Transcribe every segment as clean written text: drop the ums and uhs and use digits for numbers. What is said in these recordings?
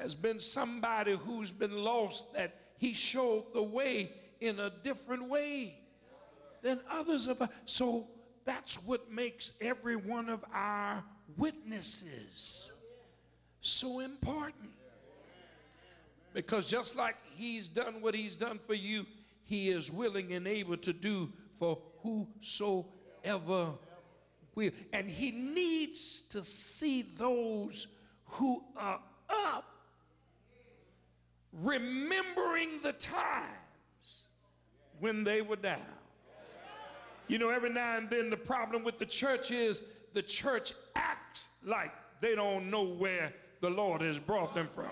has been somebody who's been lost, that he showed the way in a different way than others of us. So that's what makes every one of our witnesses so important. Because just like he's done what he's done for you, he is willing and able to do for whosoever will. And he needs to see those who are up, remembering the times when they were down. You know, every now and then the problem with the church is the church acts like they don't know where the Lord has brought them from.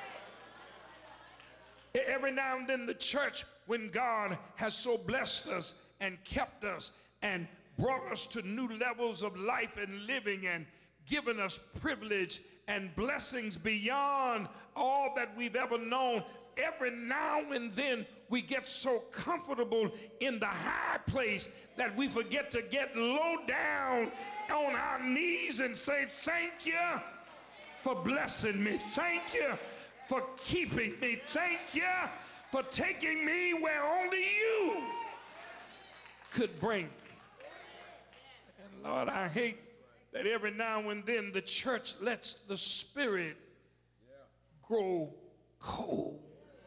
Every now and then the church, when God has so blessed us and kept us and brought us to new levels of life and living and given us privilege and blessings beyond all that we've ever known, every now and then we get so comfortable in the high place that we forget to get low down on our knees and say, thank you for blessing me. Thank you for keeping me. Thank you for taking me where only you could bring me. And Lord, I hate that every now and then the church lets the spirit grow cold.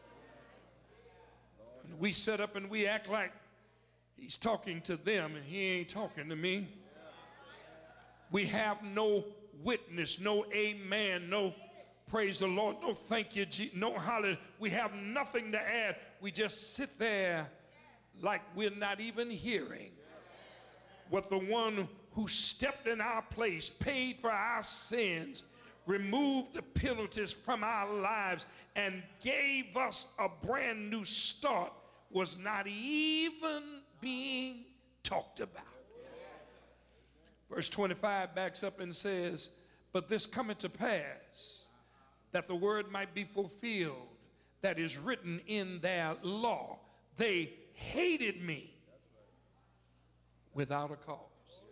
And we set up and we act like he's talking to them and he ain't talking to me. We have no witness, no amen, no praise the Lord, no thank you, no hallelujah. We have nothing to add. We just sit there like we're not even hearing what the one who stepped in our place, paid for our sins, removed the penalties from our lives, and gave us a brand new start was not even being talked about. Verse 25 backs up and says, but this cometh to pass, that the word might be fulfilled that is written in their law. They hated me without a cause.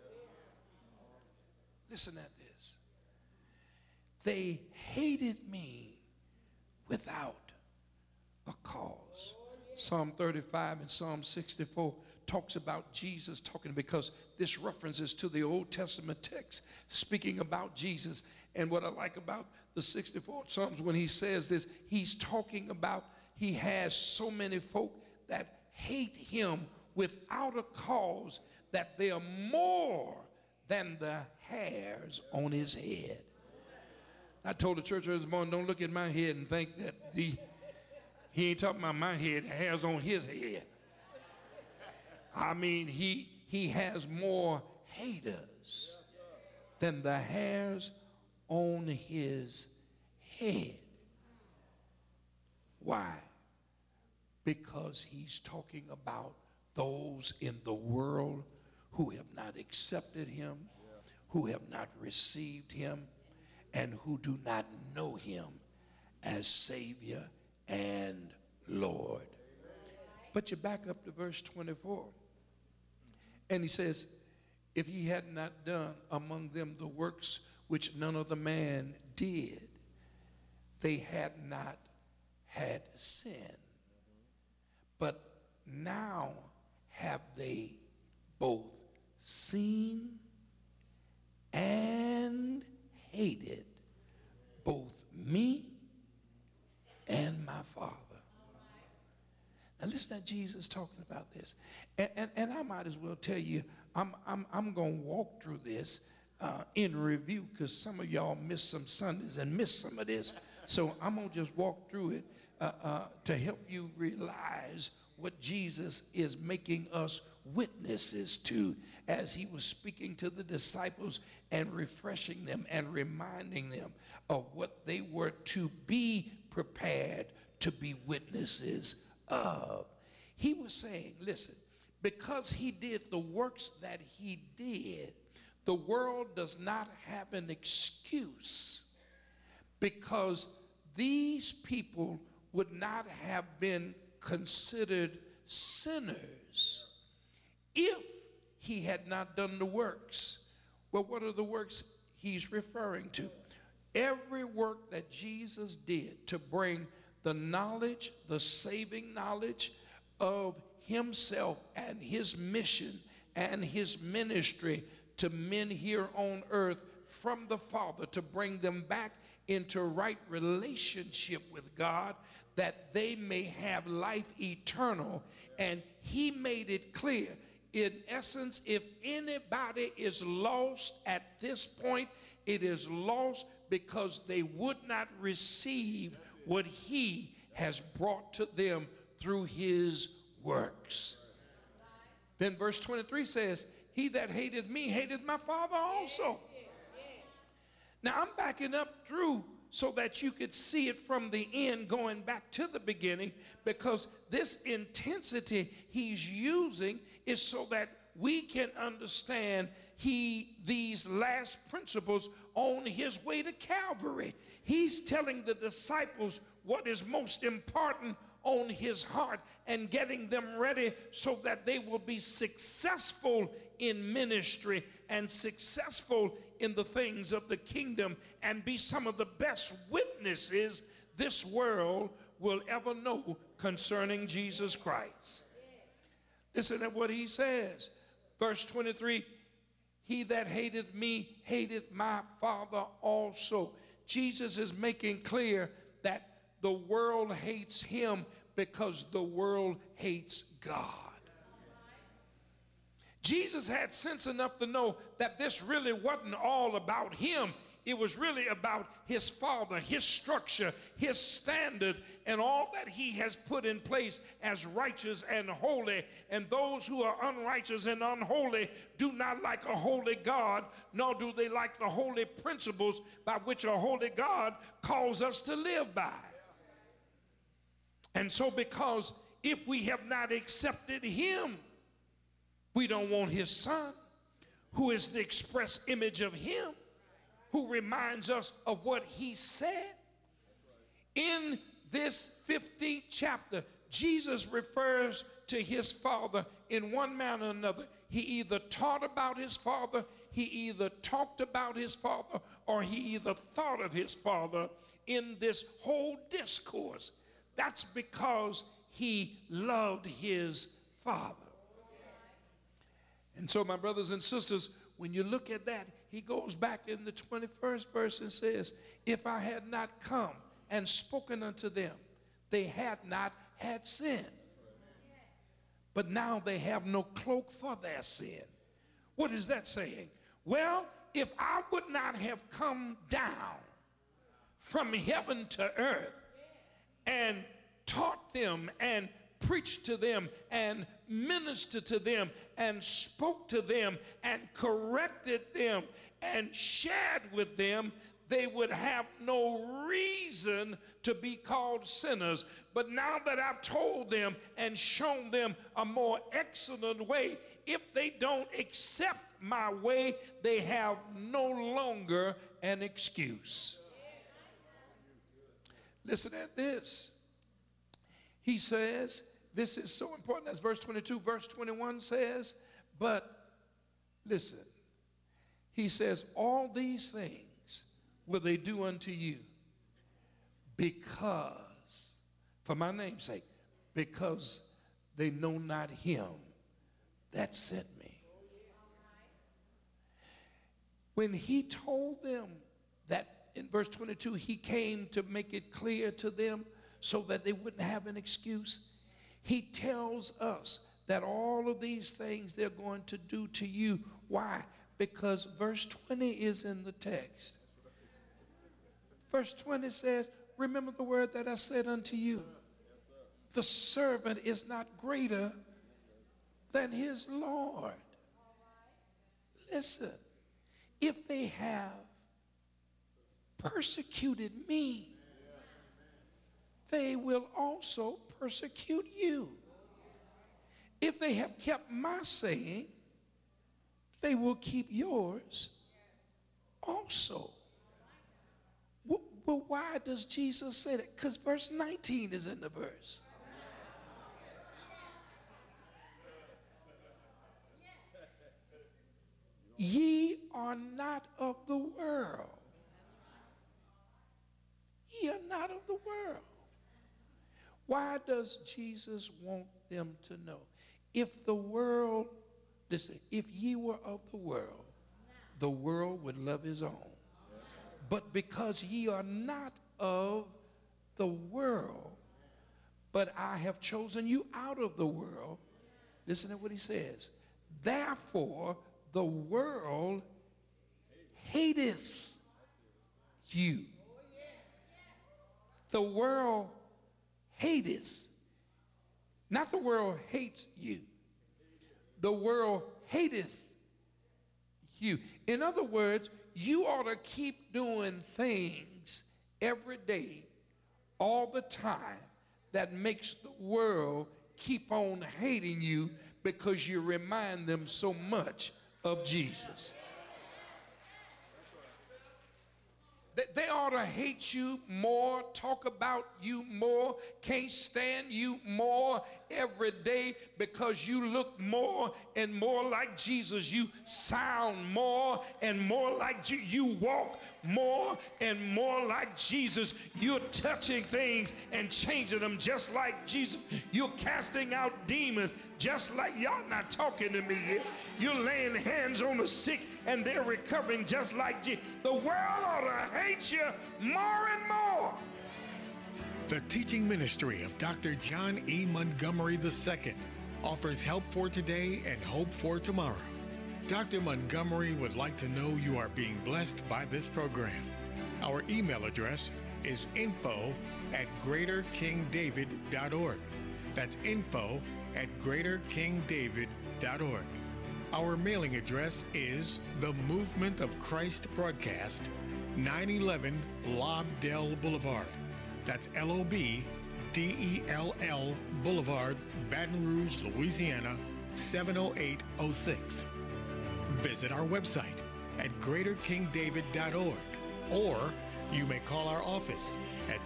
Listen at this. They hated me without a cause. Psalm 35 and Psalm 64 talks about Jesus talking, because this references to the Old Testament text speaking about Jesus. And what I like about the 64 Psalms, when he says this, he's talking about he has so many folk that hate him without a cause that they are more than the hairs on his head. I told the church this morning, don't look at my head and think that he ain't talking about my head, hairs on his head. I mean, he has more haters than the hairs on his head. Why? Because he's talking about those in the world who have not accepted him, who have not received him, and who do not know him as Savior and Lord. But you back up to verse 24, and he says, if he had not done among them the works which none other man did, they had not had sin. But now have they both seen and hated both me and my Father. Now listen to Jesus talking about this, and I might as well tell you, I'm going to walk through this in review, because some of y'all missed some Sundays and missed some of this, so I'm going to just walk through it to help you realize what Jesus is making us witnesses to, as he was speaking to the disciples and refreshing them and reminding them of what they were to be prepared to be witnesses of. He was saying, listen, because he did the works that he did, the world does not have an excuse, because these people would not have been considered sinners if he had not done the works. Well, what are the works he's referring to? every work that Jesus did to bring the knowledge, the saving knowledge of himself and his mission and his ministry to men here on earth from the Father, to bring them back into right relationship with God, that they may have life eternal. And he made it clear, in essence, if anybody is lost at this point, it is lost because they would not receive what he has brought to them through his works. Then verse 23 says, he that hateth me hateth my Father also. Now I'm backing up through so that you could see it from the end going back to the beginning, because this intensity he's using is so that we can understand these last principles on his way to Calvary. He's telling the disciples what is most important on his heart and getting them ready so that they will be successful in ministry and successful in the things of the kingdom and be some of the best witnesses this world will ever know concerning Jesus Christ. Listen to what he says. Verse 23, he that hateth me hateth my Father also. Jesus is making clear that the world hates him because the world hates God. Jesus had sense enough to know that this really wasn't all about him. It was really about his Father, his structure, his standard, and all that he has put in place as righteous and holy. And those who are unrighteous and unholy do not like a holy God, nor do they like the holy principles by which a holy God calls us to live by. And so because if we have not accepted him, we don't want his Son, who is the express image of him, who reminds us of what he said. In this 15th chapter, Jesus refers to his Father in one manner or another. He either taught about his Father, he either talked about his Father, or he either thought of his Father in this whole discourse. That's because he loved his Father. And so, my brothers and sisters, when you look at that, he goes back in the 21st verse and says, if I had not come and spoken unto them, they had not had sin. But now they have no cloak for their sin. What is that saying? Well, if I would not have come down from heaven to earth and taught them and preached to them and ministered to them and spoke to them and corrected them and shared with them, they would have no reason to be called sinners. But now that I've told them and shown them a more excellent way, if they don't accept my way, they have no longer an excuse. Listen at this. He says, this is so important, as verse 22, verse 21 says, but listen, he says, all these things will they do unto you because, for my name's sake, because they know not him that sent me. When he told them that in verse 22, he came to make it clear to them so that they wouldn't have an excuse, he tells us that all of these things they're going to do to you. Why? Because verse 20 is in the text. Verse 20 says, remember the word that I said unto you. The servant is not greater than his Lord. Listen, if they have persecuted me, they will also persecute you. If they have kept my saying, they will keep yours also. Well, why does Jesus say that? Because verse 19 is in the verse. Ye are not of the world, Why does Jesus want them to know? If the world, listen, if ye were of the world would love his own. But because ye are not of the world, but I have chosen you out of the world, listen to what he says. Therefore, the world hateth you. The world hateth. Not the world hates you. The world hateth you. In other words, you ought to keep doing things every day, all the time, that makes the world keep on hating you because you remind them so much of Jesus. They ought to hate you more, talk about you more, can't stand you more every day because you look more and more like Jesus. You sound more and more like Jesus. You walk more and more like Jesus. You're touching things and changing them just like Jesus. You're casting out demons just like, y'all not talking to me here. You're laying hands on the sick and they're recovering just like Jesus. The world ought to hate you more and more. The teaching ministry of Dr. John E. Montgomery II offers help for today and hope for tomorrow. Dr. Montgomery would like to know you are being blessed by this program. Our email address is info@greaterkingdavid.org. That's info@greaterkingdavid.org. Our mailing address is The Movement of Christ Broadcast, 911 Lobdell Boulevard. That's LOBDELL Boulevard, Baton Rouge, Louisiana, 70806. Visit our website at greaterkingdavid.org, or you may call our office at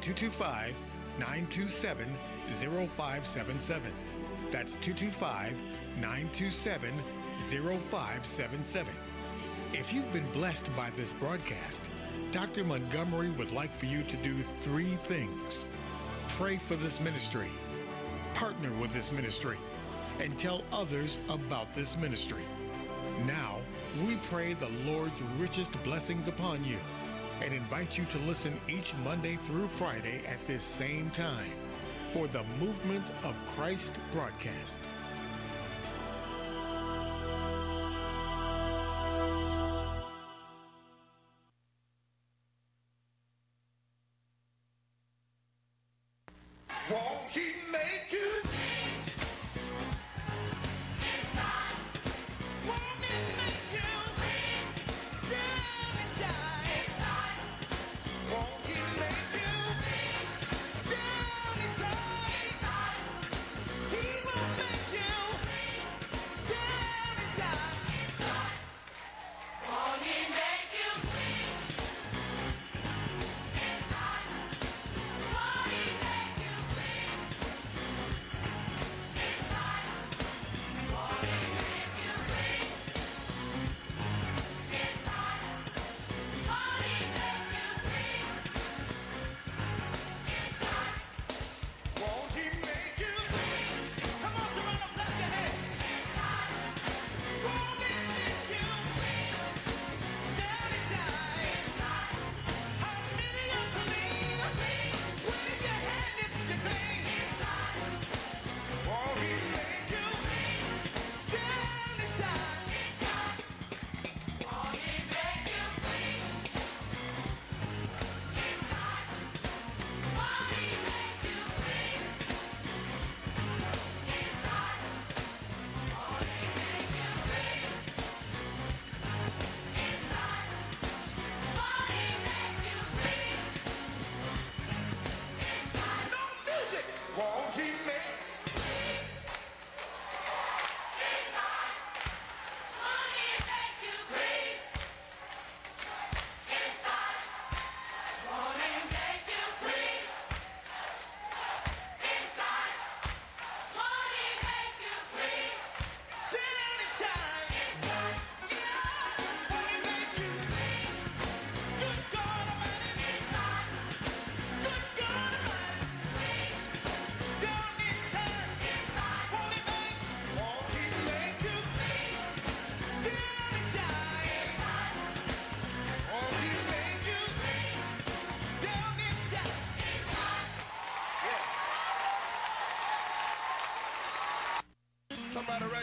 225-927-0577. That's 225-927-0577. If you've been blessed by this broadcast, Dr. Montgomery would like for you to do 3 things. Pray for this ministry, partner with this ministry, and tell others about this ministry. Now, we pray the Lord's richest blessings upon you and invite you to listen each Monday through Friday at this same time for the Movement of Christ broadcast. Won't he make you? Won't he make you? Down inside. Won't he make you? Down inside. He will make you. Down inside. Won't he make you? Inside. Won't he make you?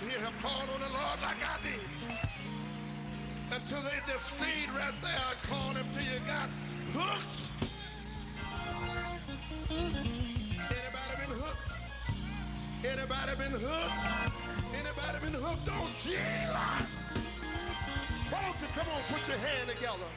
here have called on the Lord like I did, until they just stayed right there and called him till you got hooked. Anybody been hooked? Anybody been hooked? Anybody been hooked on Jesus? Folks, come on, put your hand together.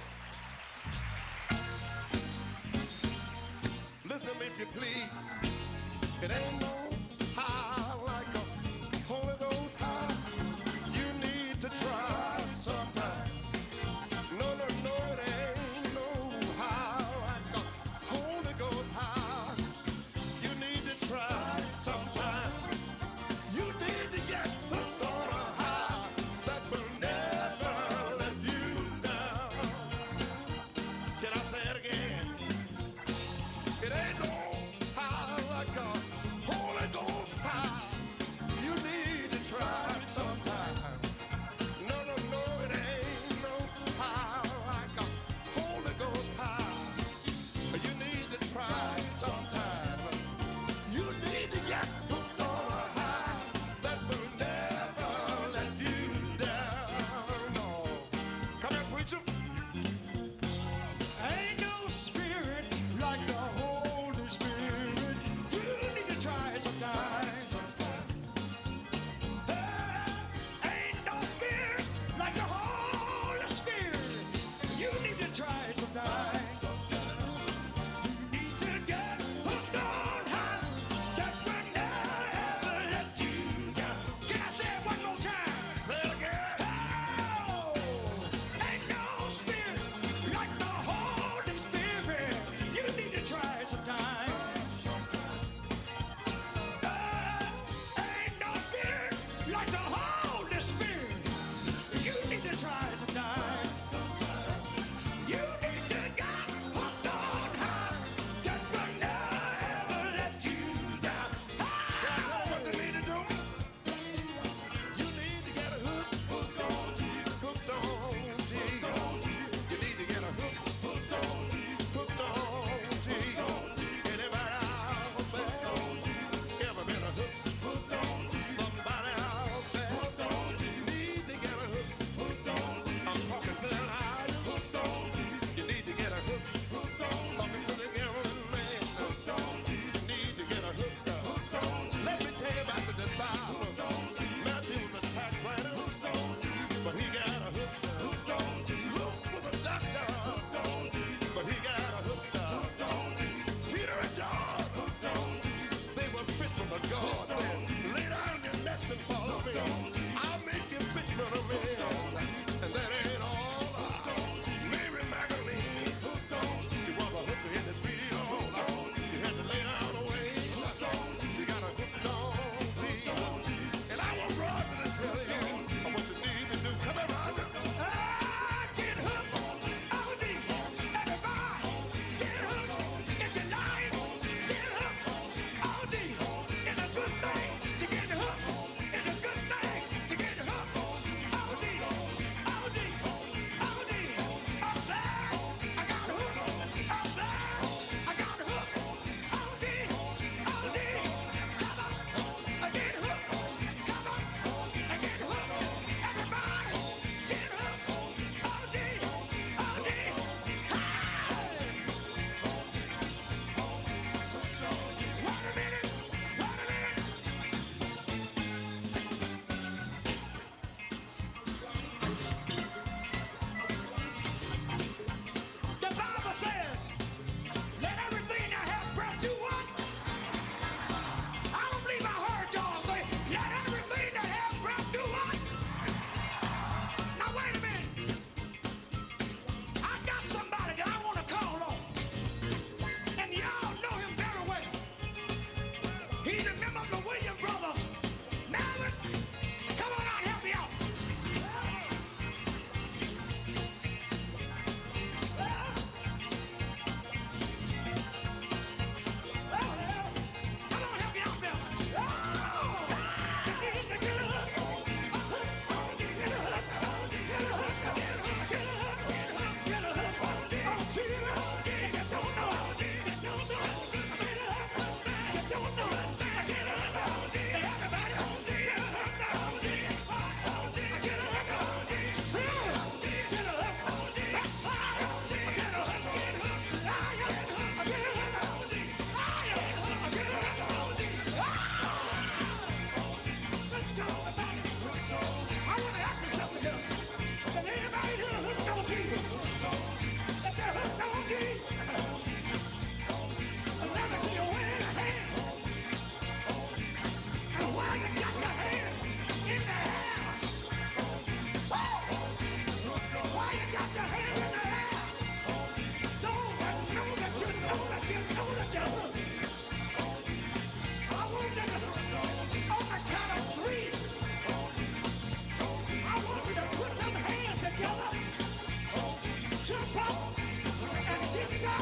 Listen to me if you please. It ain't no high like a Holy Ghost high. You need to try sometime. No, no, no, it ain't no high like a Holy Ghost high. You need to try sometime. You need to get hooked on a high that will never let you down. Can I say it again? It ain't no high like a Holy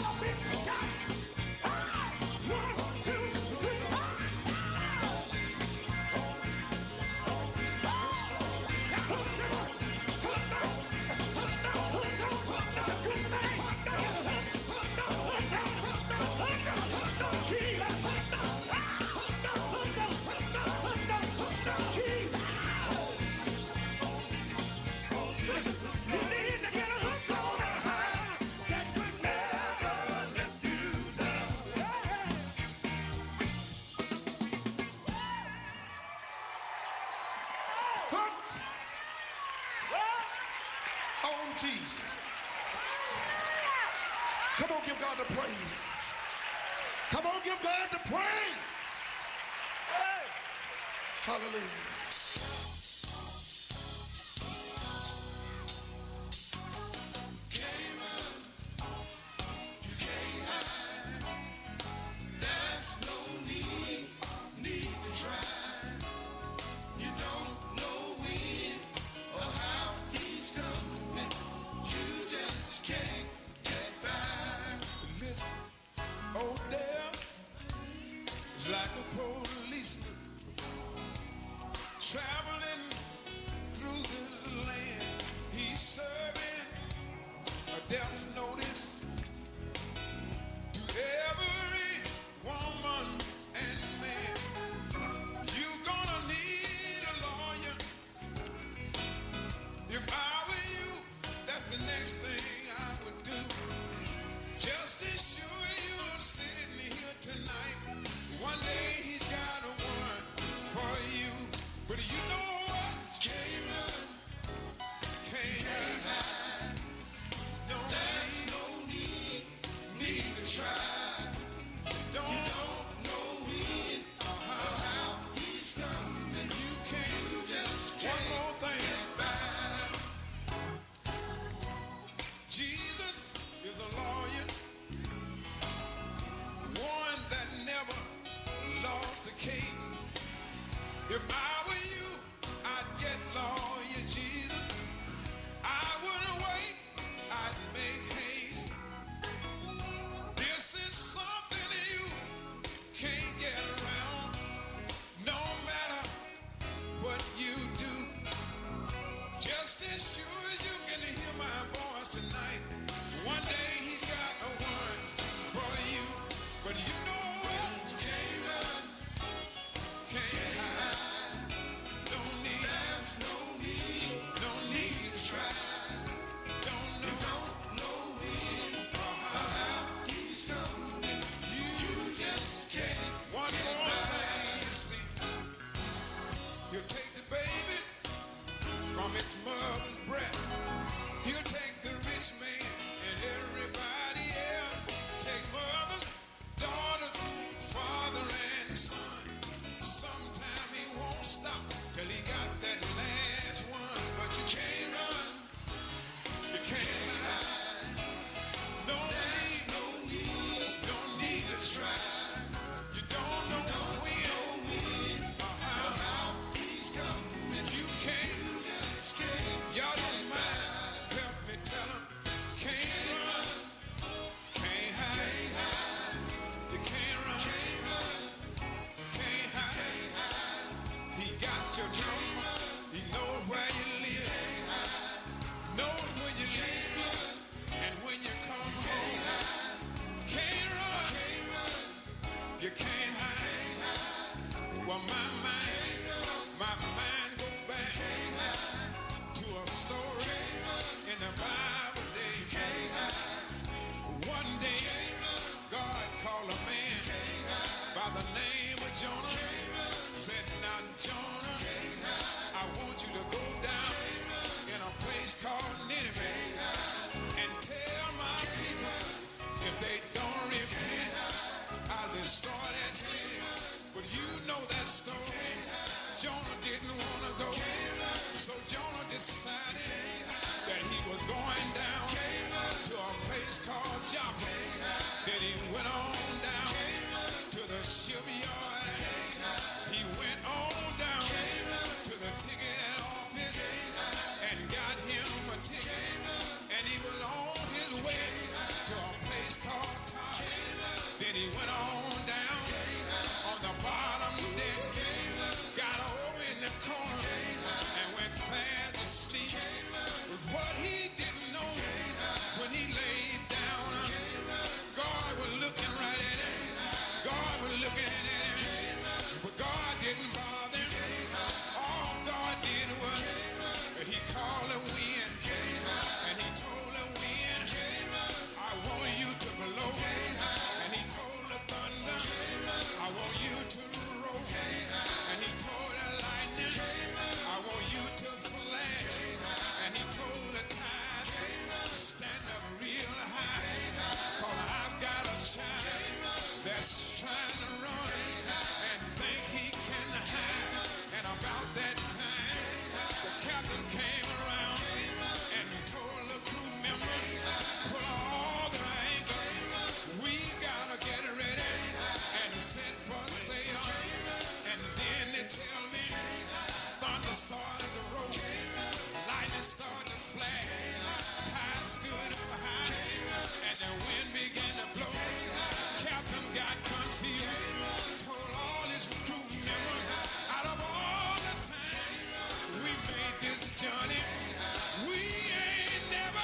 On Jesus. Come on, give God the praise. Come on, give God the praise. Hallelujah. Listen, oh there is like a policeman traveling through this land. He's serving a death notice to every woman and man. You're gonna need a lawyer. If I were you, that's the next thing I would do. Just as sure you're sitting here tonight, one day he's got a warrant for you. But you know what? Can't run, can't hide. No, there's no need to try. Don't know when or how he's coming. You just can't. One more thing. Jesus is a lawyer, one that never lost a case. If I were you, I'd get lawyer Jesus. I wouldn't wait, I'd make haste. This is something you can't get around, no matter what you do. Just as sure as you can hear my voice tonight, one day he's got a warrant for you. But you know what? Can't run, can't hide. No need, there's no need to try. Don't know when or how he's coming. You just can't. One more thing you see, he'll take the babies from its mother's breast. He'll take the rich man and everybody else. Take mothers, daughters, father and son. Sometime he won't stop till he got that last one. But you can't run, you can't hide. No need to try. You don't know when or how he's coming. You can't. Y'all don't mind, help me tell him. Can't run, can't hide. You can't run, can't hide. He got your number, he knows where you live, knows when you leave and when you come home. Can't run, you can't hide. Well, my mind go back to a story in the Bible days. One day, God called a man by the name of Jonah. Said, now Jonah, I want you to go down in a place called Nineveh and tell my people if they don't repent, I'll destroy that city. But you know that story. Jonah didn't want to go, so Jonah decided that he was going down to a place called Joppa. Then he went on down to the shipyard. He went on down to the ticket office and got him a ticket. And he was on his way to a place called he went on down on the bottom deck, got over in the corner and went fast asleep. But what he didn't know, when he laid down, God was looking right at him. God was looking at him, but God didn't bother him. All God did was he called the wind and he told the wind, I want you to blow. And he told the thunder, I want you to roll. And he told the lightning, I want you to flash. And he told the tide, stand up real high, 'cause I've got a child that's trying to run and think he can hide. And about that time, the captain came around and told the crew member, pull all the anchor, we gotta get ready and set for sail. And then they tell me, thunder started to roll, lightning started to flash, tide stood up high, and the wind began to blow. Captain got confused, told all his crew members, out of all the time we made this journey, we ain't never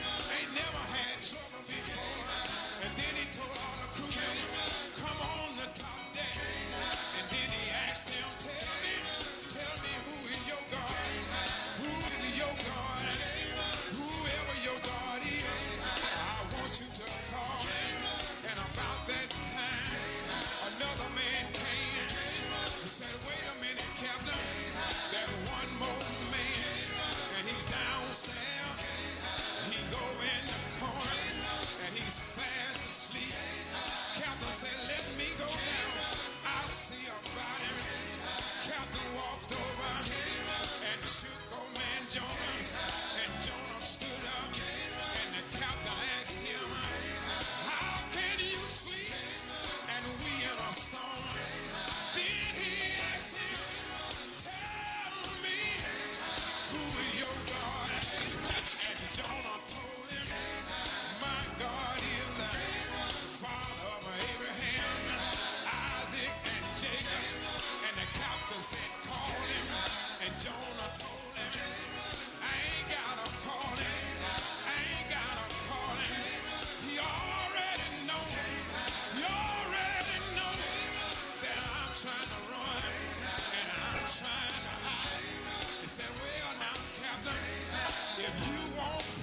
had trouble before. And then he told all the crew members, come on the top deck. And then he asked them, tell me who is your God? Who is your God? Whoever your God is, I want you to call him. And about that time, another man came and said, wait a minute, Captain, there's one more man, and he's downstairs, he's over in the corner, and he's fast asleep. Captain said, let me go down, I'll see about him. Captain walked over and shook old man Jonah, and Jonah stood up, and the captain asked him, how can you sleep and we in a storm? Then he asked him, tell me, who is your God? And Jonah told him, my God is the Father of Abraham, Isaac, and Jacob. And the captain said, call him. And Jonah told him, I ain't gotta call him. I ain't gotta call him. He already know. He already know that I'm trying to run and I'm trying to hide. He said, well now, Captain, if you won't